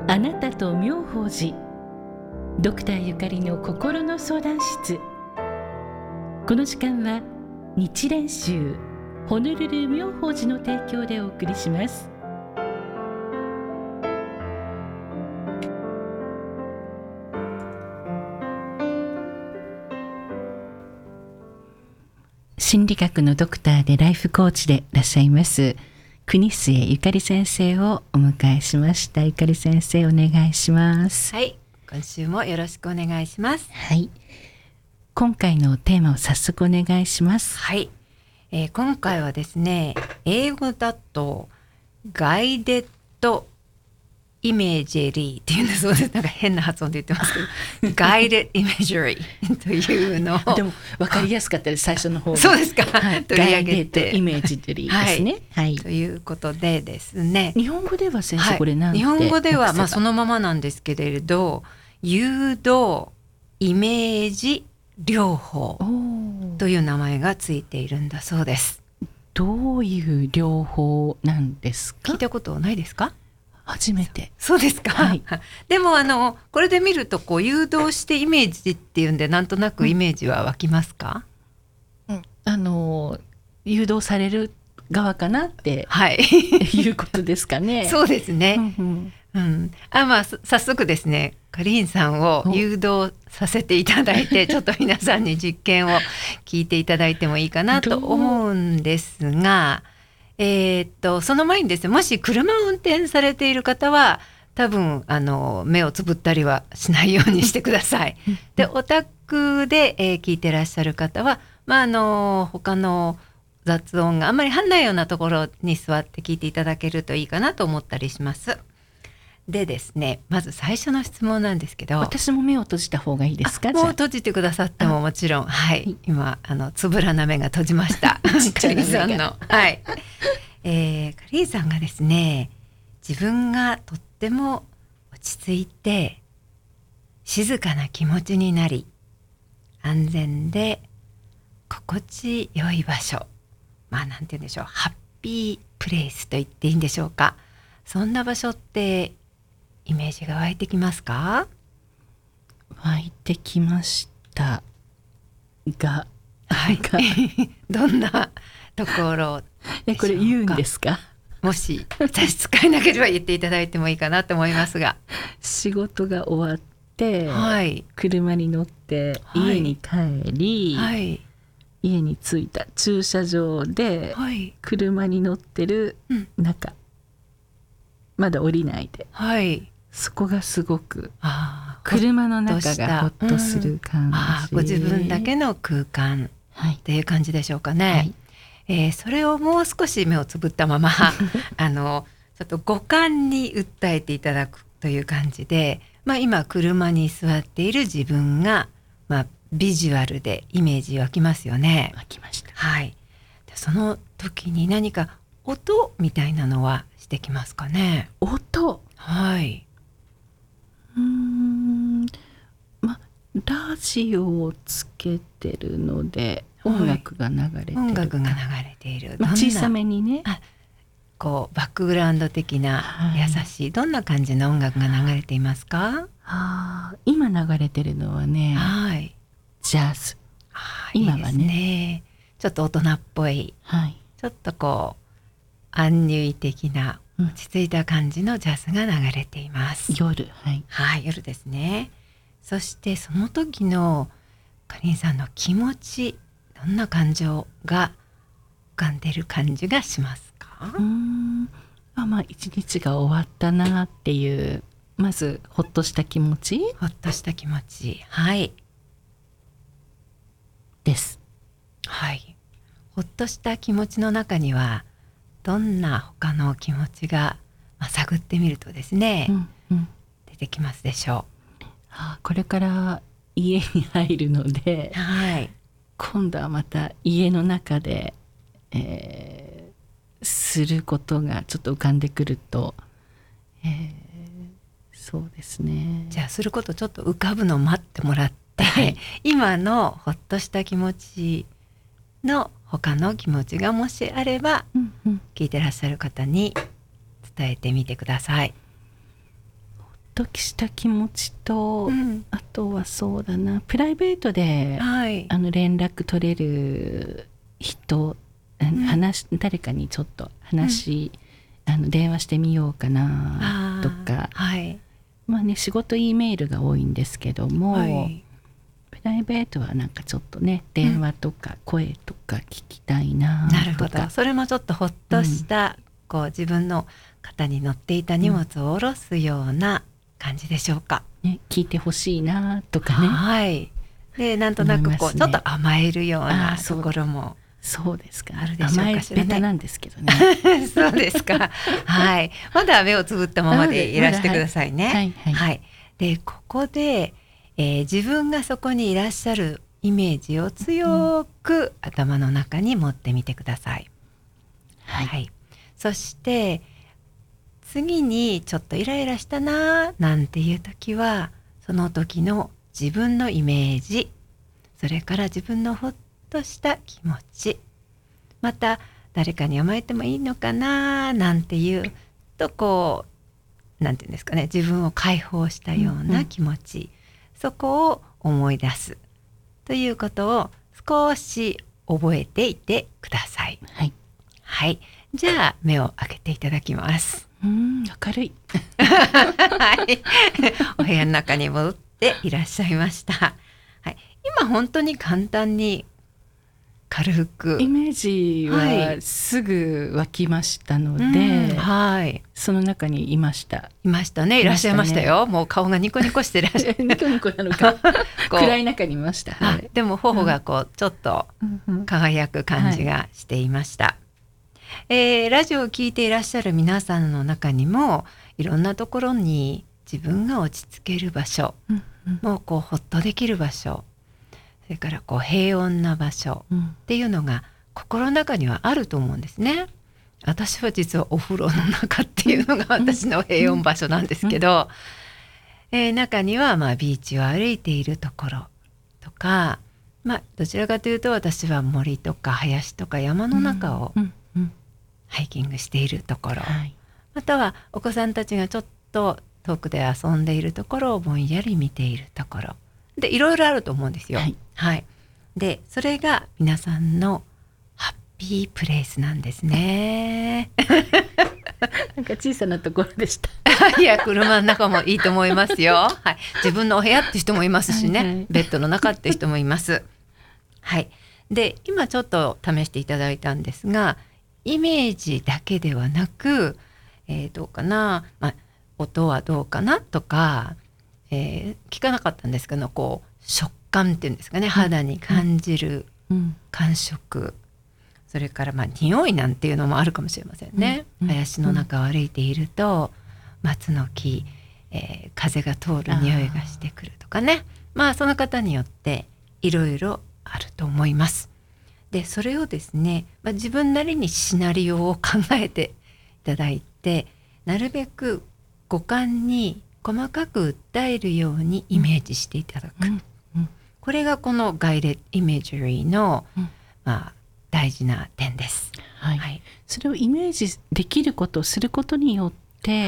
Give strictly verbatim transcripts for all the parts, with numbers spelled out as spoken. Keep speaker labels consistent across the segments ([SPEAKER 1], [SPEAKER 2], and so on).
[SPEAKER 1] あなたと妙法寺、ドクターゆかりの心の相談室。この時間は日蓮宗ホノルル妙法寺の提供でお送りします。心理学のドクターでライフコーチでいらっしゃいます国末ゆかり先生をお迎えしました。ゆかり先生、お願いします。
[SPEAKER 2] はい、今週もよろしくお願いします。
[SPEAKER 1] はい、今回のテーマを早速お願いします。
[SPEAKER 2] はい、えー、今回はですね、英語だとガイデッドイメージリーっていうんだそうです。なんか変な発音で言ってますけどガイデッドイメージリーというのを
[SPEAKER 1] でも分かりやすかったです、最初の方が。
[SPEAKER 2] そうですか、
[SPEAKER 1] はい、
[SPEAKER 2] 取り上げて
[SPEAKER 1] ガイデッドイメージリーですね、
[SPEAKER 2] はい
[SPEAKER 1] はい、
[SPEAKER 2] ということでですね、
[SPEAKER 1] 日本語では先生、はい、これなんて
[SPEAKER 2] 日本語ではまあそのままなんですけれど、誘導イメージ療法という名前がついているんだそうです。
[SPEAKER 1] どういう療法なんですか？
[SPEAKER 2] 聞いたことないですか？
[SPEAKER 1] 初めて。
[SPEAKER 2] そ、そうですか、はい、でもあのこれで見るとこう誘導してイメージっていうんで、なんとなくイメージは湧きますか？
[SPEAKER 1] うん、あの誘導される側かなって、
[SPEAKER 2] はい、
[SPEAKER 1] いうことですかね。
[SPEAKER 2] そうですね、
[SPEAKER 1] うんうん、
[SPEAKER 2] うん、あまあ早速ですね、カリーンさんを誘導させていただいてちょっと皆さんに実験を聞いていただいてもいいかなと思うんですが、えー、っとその前にですね、もし車を運転されている方は多分あの目をつぶったりはしないようにしてください。で、お宅で、えー、聞いてらっしゃる方は、まあ、あの他の雑音があんまり入んないようなところに座って聞いていただけるといいかなと思ったりします。でですね、まず最初の質問なんですけど、
[SPEAKER 1] 私も目を閉じた方がいいですか？
[SPEAKER 2] もう閉じてくださってももちろん、はい、今あのつぶらな目が閉じました
[SPEAKER 1] ちっちゃな目が
[SPEAKER 2] カリーさんの、はい、えー、カリーさんがですね、自分がとっても落ち着いて静かな気持ちになり、安全で心地よい場所、まあなんて言うんでしょう、ハッピープレイスと言っていいんでしょうか、そんな場所ってイメージが湧いてきますか？
[SPEAKER 1] 湧いてきましたが、
[SPEAKER 2] はい、どんなところでしょうか？これ
[SPEAKER 1] 言うんですか？
[SPEAKER 2] もし差し支えなければ言っていただいてもいいかなと思いますが。
[SPEAKER 1] 仕事が終わって、
[SPEAKER 2] はい、
[SPEAKER 1] 車に乗って家に帰り、はい、家に着いた駐車場で、はい、車に乗ってる中、うん、まだ降りないで、はい、そこがすごく車の中がほっとする感じ、うん、あ、
[SPEAKER 2] ご自分だけの空間っていう感じでしょうかね、はい、えー、それをもう少し目をつぶったままあのちょっと五感に訴えていただくという感じで、まあ、今車に座っている自分が、まあ、ビジュアルでイメージ湧きますよね。
[SPEAKER 1] 湧きました、
[SPEAKER 2] はい、でその時に何か音みたいなのはしてきますかね？
[SPEAKER 1] 音、
[SPEAKER 2] はい、
[SPEAKER 1] うーん、ま、ラジオをつけてるので音楽が流れてる、はい、音楽が流れている、まあ、小さめにね、あ、
[SPEAKER 2] こうバックグラウンド的な優しい、はい、どんな感じの音楽が流れていますか？
[SPEAKER 1] あ、今流れてるのはね、はい、ジャズ、
[SPEAKER 2] あ、今は ね, いいですね、ちょっと大人っぽい、はい、ちょっとこうアンニュイ的な落ち着いた感じのジャズが流れています、
[SPEAKER 1] うん、夜、はい、
[SPEAKER 2] はい、夜ですね。そしてその時のカリンさんの気持ち、どんな感情が浮かんでる感じがしますか？
[SPEAKER 1] うーん、あ、まあ一日が終わったなっていう、まずほっとした気持ち、
[SPEAKER 2] ほっとした気持ち、はい、
[SPEAKER 1] です。
[SPEAKER 2] はい、ほっとした気持ちの中にはどんな他の気持ちが、まあ、探ってみるとですね、うんうん、出てきますでしょう。
[SPEAKER 1] はあ、これから家に入るので、はい、今度はまた家の中で、えー、することがちょっと浮かんでくると、えー、そうですね。
[SPEAKER 2] じゃあすることちょっと浮かぶのを待ってもらって、はい、今のほっとした気持ちの他の気持ちがもしあれば、
[SPEAKER 1] うんうん、
[SPEAKER 2] 聞いてらっしゃる方に伝えてみてください。
[SPEAKER 1] ほっとした気持ちと、うん、あとはそうだな、プライベートで、はい、あの連絡取れる人、うん、話誰かにちょっと話、うん、あの電話してみようかなとか、はい、まあね、仕事 E メールが多いんですけども、はい、プライベートはなんかちょっとね、電話とか声とか聞きたいなとか、
[SPEAKER 2] なるほど、それもちょっとほっとした、うん、こう自分の肩に乗っていた荷物を下ろすような感じでしょうか、
[SPEAKER 1] うんね、聞いてほしいなとかね、
[SPEAKER 2] はい、でなんとなくこう、ね、ちょっと甘えるようなところも
[SPEAKER 1] そうですか、あるでしょうかしらね。甘えベタなんですけどね
[SPEAKER 2] そうですかはい、まだ目をつぶったままでいらしてくださいね。はいはいはいはい、でここで、えー、自分がそこにいらっしゃるイメージを強く頭の中に持ってみてください、はいはい、そして次にちょっとイライラしたななんていう時は、その時の自分のイメージ、それから自分のほっとした気持ち、また誰かに甘えてもいいのかななんていうと、こうなんていうんですかね、自分を解放したような気持ち、うんうん、そこを思い出すということを少し覚えていてください。はい、はい、じゃあ目を開けていただきます。
[SPEAKER 1] うん、明るい
[SPEAKER 2] はい、お部屋の中に戻っていらっしゃいました。はい、今本当に簡単に軽く
[SPEAKER 1] イメージはすぐ湧きましたので、はい、その中にいました
[SPEAKER 2] いましたね、いらっしゃいましたよ。もう顔がニコニコしてらっしゃる
[SPEAKER 1] ニコニコなのか暗い中にいました、はい、
[SPEAKER 2] でも頬がこう、うん、ちょっと輝く感じがしていました、はい、えー、ラジオを聞いていらっしゃる皆さんの中にもいろんなところに自分が落ち着ける場所、うんうん、もうこうほっとできる場所、それからこう平穏な場所っていうのが心の中にはあると思うんですね。私は実はお風呂の中っていうのが私の平穏場所なんですけど、えー、中にはまあビーチを歩いているところとか、まあ、どちらかというと私は森とか林とか山の中をハイキングしているところ、またはお子さんたちがちょっと遠くで遊んでいるところをぼんやり見ているところで、いろいろあると思うんですよ。はいはい、でそれが皆さんのハッピープレイスなんですね
[SPEAKER 1] なんか小さなところでした
[SPEAKER 2] いや車の中もいいと思いますよ、はい、自分のお部屋って人もいますしね、はいはい、ベッドの中って人もいますはい、で今ちょっと試していただいたんですが、イメージだけではなく、えー、どうかな、まあ、音はどうかなとか、えー、聞かなかったんですけど、こう食感っていうんですかね、肌に感じる感触、うんうん、それからまあ匂いなんていうのもあるかもしれませんね、うんうん、林の中を歩いていると松の木、えー、風が通る匂いがしてくるとかね、まあその方によっていろいろあると思います。でそれをですね、まあ、自分なりにシナリオを考えていただいて、なるべく五感に細かく訴えるようにイメージしていただく、うんうん、これがこのガイデッドイメージリーの、うんまあ、大事な点です、
[SPEAKER 1] はいはい、それをイメージできることをすることによって、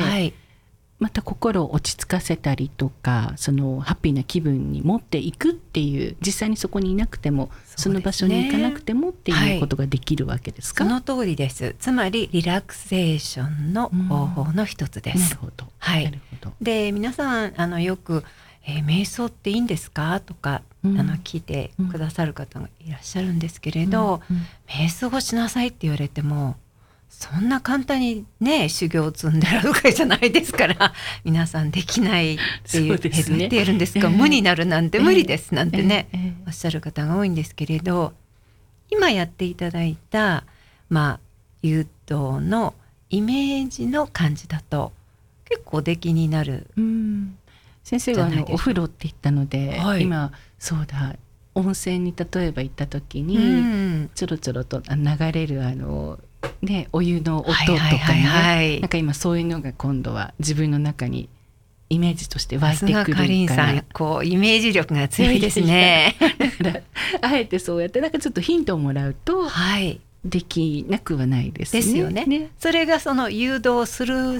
[SPEAKER 1] はい、また心を落ち着かせたりとか、そのハッピーな気分に持っていくっていう、実際にそこにいなくても そ,、ね、その場所に行かなくてもっていうことができるわけですか？
[SPEAKER 2] はい、その通りです。つまりリラクゼーションの方法の一つです。
[SPEAKER 1] なるほど、
[SPEAKER 2] はい、
[SPEAKER 1] なるほど。
[SPEAKER 2] で皆さんあのよく、えー、瞑想っていいんですかとか、うん、あの聞いてくださる方がいらっしゃるんですけれど、うんうん、瞑想をしなさいって言われてもそんな簡単にね修行を積んでるわけじゃないですから皆さんできないっていう、えどうやってやるんですか、えー、無になるなんて無理ですなんてね、えーえー、おっしゃる方が多いんですけれど、今やっていただいた、まあ、誘導のイメージの感じだと結構出来になる。
[SPEAKER 1] うん先生はあのお風呂って言ったので、はい、今そうだ温泉に例えば行った時に、うん、ちょろちょろと流れるあのね、お湯の音とかね、はいはいはいはい、なんか今そういうのが今度は自分の中にイメージとして湧いてくるから、
[SPEAKER 2] かりんさんこうイメージ力が強いですね
[SPEAKER 1] だからあえてそうやってなんかちょっとヒントをもらうと、はい、できなくはないですね。
[SPEAKER 2] ですよね。ね、それがその誘導する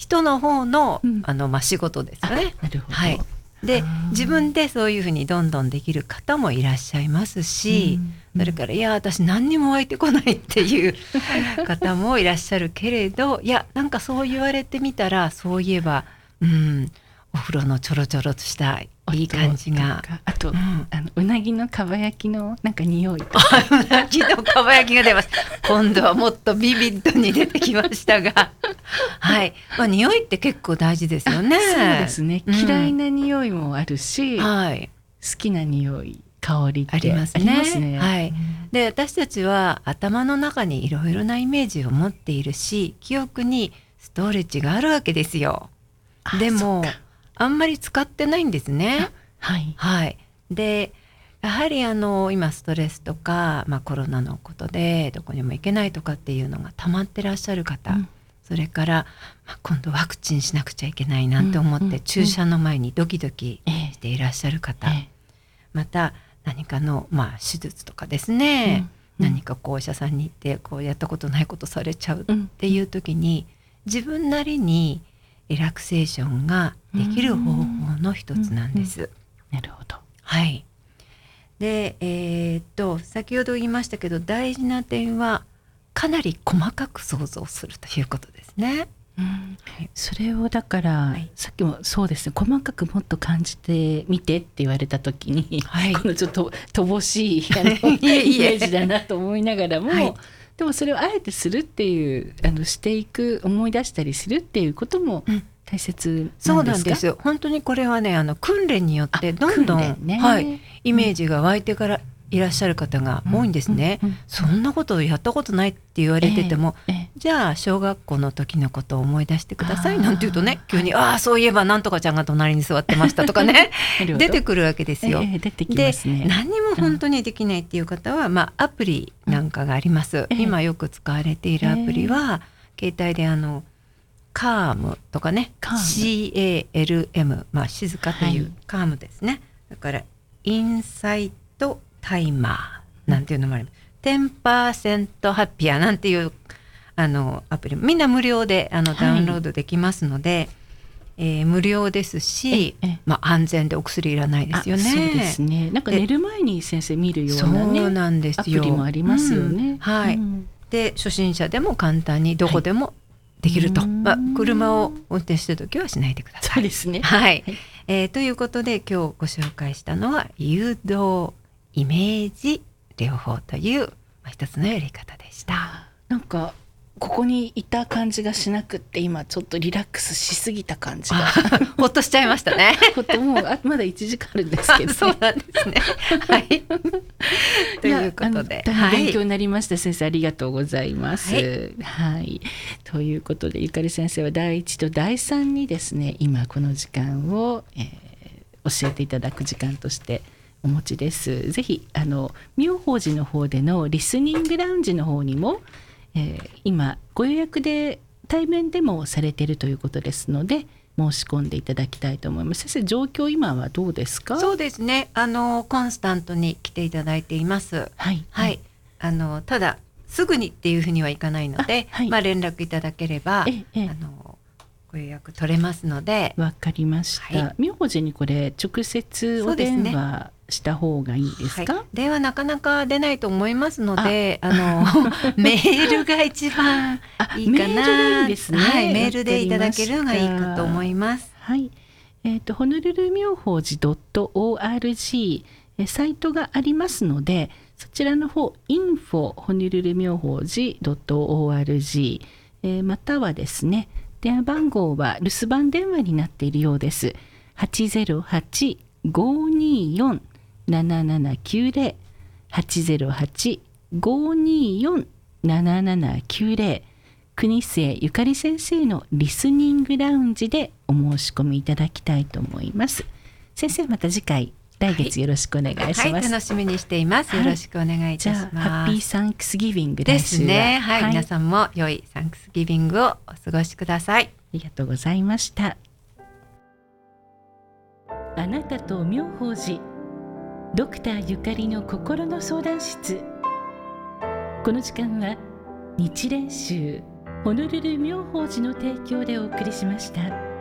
[SPEAKER 2] 人の方の、
[SPEAKER 1] うん、
[SPEAKER 2] あのまあ、仕事ですよね。
[SPEAKER 1] なるほど。
[SPEAKER 2] はい、で自分でそういうふうにどんどんできる方もいらっしゃいますし、うん、それからいや私何にも湧いてこないっていう方もいらっしゃるけれど、いやなんかそう言われてみたらそういえば、うん、お風呂のちょろちょろとしたいい感じが、
[SPEAKER 1] あと、うん、あのうなぎのかば焼きのなんか匂いと
[SPEAKER 2] かうなぎのかば焼きが出ます。今度はもっとビビッドに出てきましたがはい、まあ、匂いって結構大事ですよね。
[SPEAKER 1] そうですね、うん、嫌いな匂いもあるし、はい、好きな匂い香りってありますね。ありますね、
[SPEAKER 2] はい、で私たちは頭の中にいろいろなイメージを持っているし、記憶にストレッチがあるわけですよ。でもあんまり使ってないんですね。
[SPEAKER 1] はい、
[SPEAKER 2] はい、でやはりあの今ストレスとか、まあ、コロナのことでどこにも行けないとかっていうのが溜まってらっしゃる方、うん、それから、まあ、今度ワクチンしなくちゃいけないなんて思って、うんうん、注射の前にドキドキしていらっしゃる方、ええ、また何かの、まあ、手術とかですね、うんうん、何かこうお医者さんに行ってこうやったことないことされちゃうっていう時に、自分なりにリラクゼーションができる方法の一つなんです。うんうん、
[SPEAKER 1] なるほど。
[SPEAKER 2] はい。で、えー、っと先ほど言いましたけど、大事な点はかなり細かく想像するということですね。
[SPEAKER 1] うん、はい、それをだから、はい、さっきもそうですね、細かくもっと感じてみてって言われた時に、はい、このちょっと乏しいあのイメージだなと思いながらも、はい、でもそれをあえてするっていうあのしていく、思い出したりするっていうことも大切なんですか？
[SPEAKER 2] そうなんですよ。本当にこれはね、あの訓練によってどんどん、ね、はい、イメージが湧いてからいらっしゃる方が多いんですね。うんうんうん、そんなことやったことないって言われてても、えーえー、じゃあ小学校の時のことを思い出してくださいなんて言うとね、急に、はい、ああそういえばなんとかちゃんが隣に座ってましたとかね出てくるわけですよ。
[SPEAKER 1] えー、出てきますね。
[SPEAKER 2] で何にも本当にできないっていう方は、まあ、アプリなんかがあります。うん、今よく使われているアプリは、えー、携帯であのカームとかね、 シーエーエルエム、まあ、静かというカームですね。だからインサイトタイマーなんていうのもあります。 じゅっパーセント ハッピアなんていうあのアプリみんな無料であのダウンロードできますので、はい、えー、無料ですし、まあ、安全でお薬いらないですよね。
[SPEAKER 1] そうですね。なんか寝る前に先生見るような、ね、
[SPEAKER 2] そうなんですよ。
[SPEAKER 1] アプリもありますよね。
[SPEAKER 2] うん、はい、うん、で初心者でも簡単にどこでもできると、はい、まあ、車を運転してるときはしないでください。
[SPEAKER 1] そうですね。
[SPEAKER 2] はい、はい、えー、ということで今日ご紹介したのは誘導イメージ療法という、まあ、一つのやり方でした。
[SPEAKER 1] なんかここにいた感じがしなくって、今ちょっとリラックスしすぎた感じが
[SPEAKER 2] ほっとしちゃいましたね
[SPEAKER 1] ほっともうあまだいちじかんあるんですけど、ね、
[SPEAKER 2] そうなんですねはいということで
[SPEAKER 1] 大変勉強になりました、はい、先生ありがとうございます、はいはい、ということでゆかり先生はだいいちとだいさんにですね、今この時間を、えー、教えていただく時間としてお持ちです。ぜひあの妙法寺の方でのリスニングラウンジの方にも、えー、今ご予約で対面でもされているということですので申し込んでいただきたいと思います。先生状況今はどうですか？
[SPEAKER 2] そうですね、あのコンスタントに来ていただいています。はい、はい、あのただすぐにっていうふうにはいかないので、はい、まあ、連絡いただければ、ええ、あのご予約取れますので。
[SPEAKER 1] わかりました、はい、妙法寺にこれ直接お電話した方がいいですか？はい、
[SPEAKER 2] 電話なかなか出ないと思いますので、ああのメールが一番いいかな。メールがいいですね。はい、メールでいただけるのがいいかと思います。
[SPEAKER 1] はい、えーと、ホノルル妙法寺 ドットオーアールジー サイトがありますので、そちらの方 インフォ ホノルル妙法寺 ドットオーアールジー、えー、またはですね、電話番号は留守番電話になっているようです。はちゼロはち ごーにーよん ななななきゅうゼロ はちゼロはち ごーにーよん ななななきゅうゼロ、国末ゆかり先生のリスニングラウンジでお申し込みいただきたいと思います。先生また次回来月よろしくお願いします。はい、
[SPEAKER 2] はい、楽しみにしています。よろしくお願いいたします。
[SPEAKER 1] じゃあハッピーサンクスギビング
[SPEAKER 2] ですね。はい、はい、皆さんも良いサンクスギビングをお過ごしください。
[SPEAKER 1] ありがとうございました。あなたと妙法寺、ドクターゆかりの心の相談室。この時間は日蓮宗ホノルル妙法寺の提供でお送りしました。